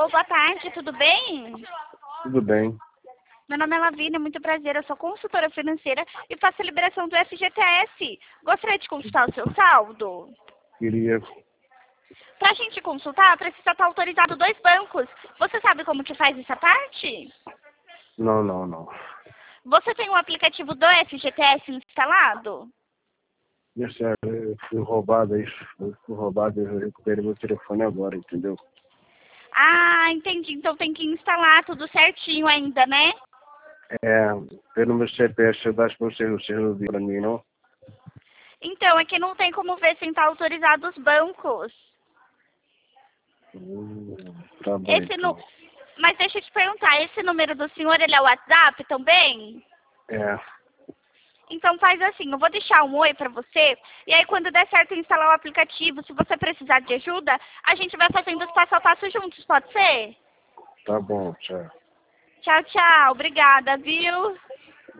Alô, boa tarde, tudo bem? Tudo bem. Meu nome é Lavínia, muito prazer, eu sou consultora financeira e faço a liberação do FGTS. Gostaria de consultar o seu saldo? Queria. Para a gente consultar, precisa estar autorizado 2 bancos. Você sabe como que faz essa parte? Não. Você tem o aplicativo do FGTS instalado? Minha senhora, eu fui roubado, eu recuperei meu telefone agora, entendeu? Ah, entendi. Então tem que instalar tudo certinho ainda, né? Pelo meu CPF, eu acho que você não viu pra mim, não? Então, é que não tem como ver sem estar autorizado os bancos. Tá bom, Esse nu... então. Mas deixa eu te perguntar, esse número do senhor, ele é o WhatsApp também? É, Então faz assim, eu vou deixar um oi pra você, e aí quando der certo instalar o aplicativo, se você precisar de ajuda, a gente vai fazendo os passo a passo juntos, pode ser? tá bom, tchau. Tchau, tchau, obrigada, viu?